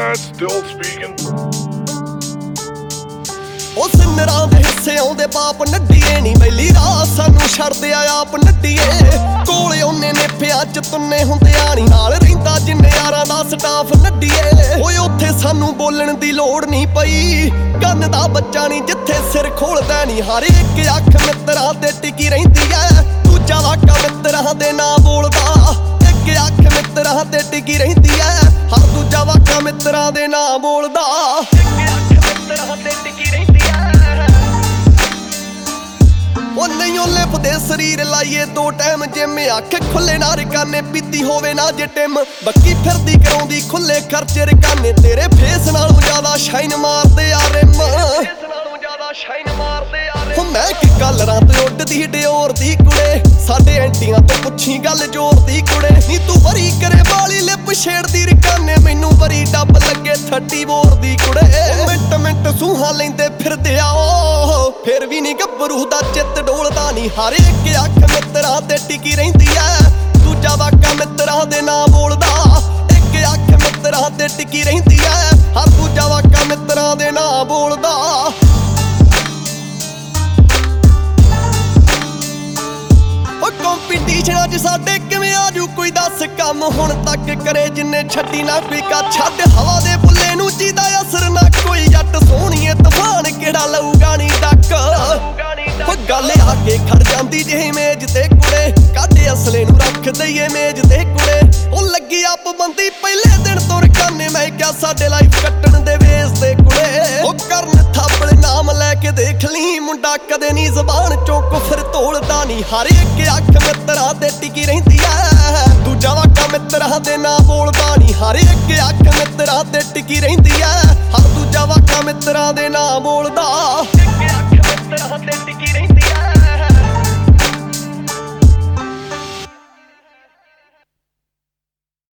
Nomad still speaking. ਉਹ ਸਿੰਨਰਾਂ ਦੇ ਹਿੱਸੇ ਆਉਂਦੇ ਪਾਪ ਨੱਡੀਏ ਨੀ ਬੈਲੀ ਰਾਹ ਸਾਨੂੰ ਛੱਡਦੇ ਆ ਆਪ ਨੱਡੀਏ ਕੋਲੇ ਉਹਨੇ ਨੇਫਿਆਂ ਚ ਤੁੰਨੇ ਹੁੰਦਿਆਂ ਨੀ ਨਾਲ ਰਹਿੰਦਾ ਜਿੰਨੇ ਯਾਰਾਂ ਦਾ ਸਟਾਫ ਨੱਡੀਏ ਓਏ ਉੱਥੇ ਸਾਨੂੰ ਬੋਲਣ ਦੀ ਲੋੜ ਨਹੀਂ ਪਈ ਕੰਨ ਦਾ ਬੱਚਾ ਨਹੀਂ ਜਿੱਥੇ ਸਿਰ ਖੋਲਦਾ ਨਹੀਂ ਹਰ ਇੱਕ ਅੱਖ ਮਿੱਤਰਾਂ ਤੇ ਟਿਕੀ ਰਹਿੰਦੀ ਐ ਦੂਜਾ ਵਾਕਾ ਮਿੱਤਰਾਂ ਦੇ ਨਾਂ ਬੋਲਦਾ ਇੱਕ ਅੱਖ ਮਿੱਤਰਾਂ ਤੇ ਟਿਕੀ ਰਹਿੰਦੀ ਐ ਹਰ ਦੂਜਾ ਵਾਕਾ ਮਿੱਤਰਾਂ ਦੇ ਨਾਂ ਬੋਲਦਾ ਮਿੱਤਰਾਂ ਤੇ ਟਿਕੀ ਰਹਿੰਦੀ ਉਹ ਨਹੀਂ ਉਹ ਲਿਪਦੇ ਸਰੀਰ ਲਾਈਏ ਦੋ ਟਾਈਮ ਜਿਮ ਅੱਖ ਖੁੱਲੇ ਨਾ ਰਕਾਨੇ ਪੀਤੀ ਹੋਵੇ ਨਾ ਜੇ ਟਿਮ ਬੱਕੀ ਫਿਰਦੀ ਕਰਾਉਂਦੀ ਖੁੱਲੇ ਖਰਚੇ ਰਕਾਨੇ ਤੇਰੇ ਫੇਸ ਨਾਲੋਂ ਜ਼ਿਆਦਾ ਸ਼ਾਈਨ ਮਾਰਦੇ ਆ ਰਿਮ ਹੋ ਮੈਂ ਕਿ ਕਲਰਾਂ ਤੇ ਉੱਡਦੀ ਡਿਓਰ ਦੀ ਕੁੜੇ ਸਾਡੇ ਐਂਟੀਆਂ ਤੋਂ ਪੁੱਛੀ ਗੱਲ ਜ਼ੋਰ ਦੀ ਕੁੜੇ ਨੀ ਤੂੰ ਬਰੀ ਕਰੇ ਵਾਲੀ ਲਿਪ ਛੇੜਦੀ ਰਕਾਨੇ ਮੈਨੂੰ ਬਰੀ ਡੱਬ ਲੱਗੇ 30 ਬੋਰ ਦੀ ਕੁੜੇ ਮਿੰਟ ਮਿੰਟ ਸੂਹਾਂ ਲੈਂਦੇ ਫਿਰਦੇ ਆ ਉਹ ਫਿਰ ਵੀ ਨੀ ਗੱਭਰੂ ਦਾ ਚਿੱਤ ਡੋਲਦਾ ਨੀ ਹਰ ਇੱਕ ਅੱਖ ਮਿੱਤਰਾਂ ਤੇ ਟਿਕੀ ਰਹਿੰਦੀ ਐ ਦੂਜਾ ਵਾਕਾ ਮਿੱਤਰਾਂ ਦੇ ਨਾਂ ਬੋਲਦਾ ਇੱਕ ਅੱਖ ਮਿੱਤਰਾਂ ਤੇ ਟਿਕੀ ਰਹਿੰਦੀ ਐ ਹਰ ਦੂਜਾ ਵਾਕਾ ਮਿੱਤਰਾਂ ਦੇ ਨਾਂ ਬੋਲਦਾ ਕੰਪੀਟੀਸ਼ਨਾਂ 'ਚ ਸਾਡੇ ਕਿਵੇਂ ਆਜੂ ਕੋਈ ਦੱਸ ਕੰਮ ਹੁਣ ਤੱਕ ਕਰੇ ਜਿੰਨੇ ਛੱਡੀ ਨਾ ਕੋਈ ਕਾ ਛੱਡ ਹਵਾ ਦੇ ਬੁੱਲੇ ਨੂੰ ਜਿਹਦਾ ਅਸਰ ਨਾ ਕੋਈ ਜੱਟ ਸੋਹਣੀਏ ਤੂਫਾਨ ਕਿਹੜਾ ਲਊਗਾ ਨੀ ਡੱਕ ਉਹ ਗੱਲ ਆ ਕੇ ਖੜ ਜਾਂਦੀ ਜਿਹੀ ਮੇਜ ਤੇ ਕੁੜੇ ਕਾਢੇ ਅਸਲੇ ਨੂੰ ਰੱਖ ਦਈਏ ਮੇਜ ਤੇ ਕੁੜੇ ਉਹ ਲੱਗੀ ਆਪ ਬੰਦੀ ਪਹਿਲੇ ਦਿਨ ਤੋਂ ਰਕਾਨੇ ਮੈਂ ਕਿਹਾ ਸਾਡੇ ਲਾਈਫ ਕੱਟਣ ਦੇ ਵੇਸ ਤੇ ਕੁੜੇ ਉਹ ਕਰਨ ਥਾਪੜ ਨਾਮ ਲੈ ਕੇ ਦੇਖ ਲਈ ਮੁੰਡਾ ਕਦੇ ਨੀ ਜ਼ਬਾਨ ਚੋਂ ਕੁਫਰ ਤੋਲਦਾ ਨੀ ਹਰ ਇੱਕ ਅੱਖ ਮਿੱਤਰਾਂ ਤੇ ਟਿਕੀ ਰਹਿੰਦੀ ਐ ਦੂਜਾ ਵਾਕਾ ਮਿੱਤਰਾਂ ਦੇ ਨਾਂ ਬੋਲਦਾ ਨੀ ਹਰ ਇੱਕ ਅੱਖ ਮਿੱਤਰਾਂ ਤੇ ਟਿਕੀ ਰਹਿੰਦੀ ਐ ਹਰ ਦੂਜਾ ਵਾਕਾ ਮਿੱਤਰਾਂ ਦੇ ਨਾਂ ਬੋਲਦਾ